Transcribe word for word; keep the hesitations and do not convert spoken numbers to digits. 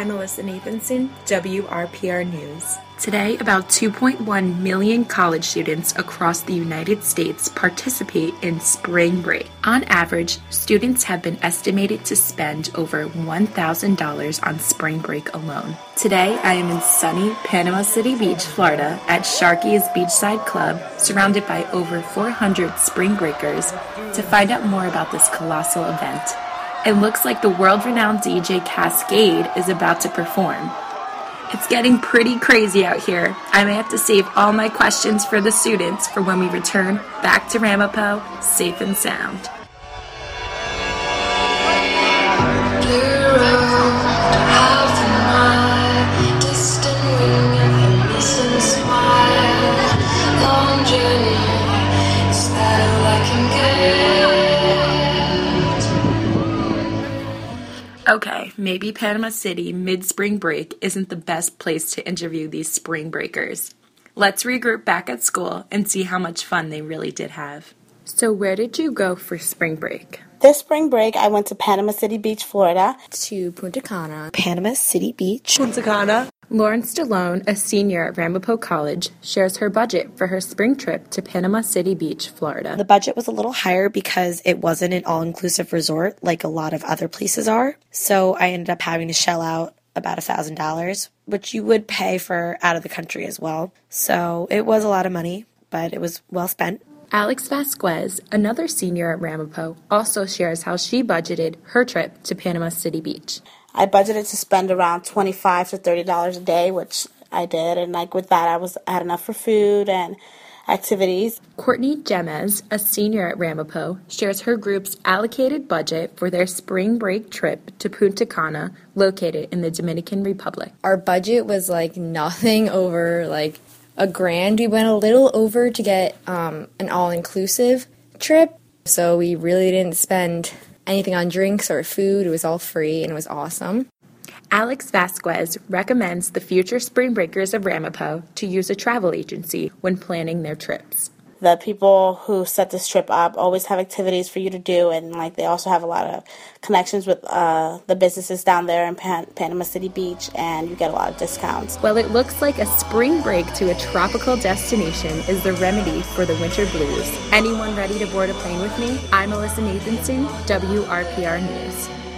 I'm Melissa Nathanson, W R P R News. Today, about two point one million college students across the United States participate in spring break. On average, students have been estimated to spend over one thousand dollars on spring break alone. Today, I am in sunny Panama City Beach, Florida, at Sharky's Beachside Club, surrounded by over four hundred spring breakers, to find out more about this colossal event. It looks like the world-renowned D J Cascade is about to perform. It's getting pretty crazy out here. I may have to save all my questions for the students for when we return back to Ramapo, safe and sound. Okay, maybe Panama City mid-spring break isn't the best place to interview these spring breakers. Let's regroup back at school and see how much fun they really did have. So where did you go for spring break? This spring break, I went to Panama City Beach, Florida. To Punta Cana. Panama City Beach. Punta Cana. Lauren Stallone, a senior at Ramapo College, shares her budget for her spring trip to Panama City Beach, Florida. The budget was a little higher because it wasn't an all-inclusive resort like a lot of other places are. So I ended up having to shell out about one thousand dollars, which you would pay for out of the country as well. So it was a lot of money, but it was well spent. Alex Vasquez, another senior at Ramapo, also shares how she budgeted her trip to Panama City Beach. I budgeted to spend around twenty-five to thirty dollars a day, which I did, and like with that, I was I had enough for food and activities. Courtney Gemez, a senior at Ramapo, shares her group's allocated budget for their spring break trip to Punta Cana, located in the Dominican Republic. Our budget was like nothing over like a grand. We went a little over to get um, an all-inclusive trip, so we really didn't spend anything on drinks or food. It was all free and it was awesome. Alex Vasquez recommends the future spring breakers of Ramapo to use a travel agency when planning their trips. The people who set this trip up always have activities for you to do, and like they also have a lot of connections with uh, the businesses down there in Pan- Panama City Beach, and you get a lot of discounts. Well, it looks like a spring break to a tropical destination is the remedy for the winter blues. Anyone ready to board a plane with me? I'm Melissa Nathanson, W R P R News.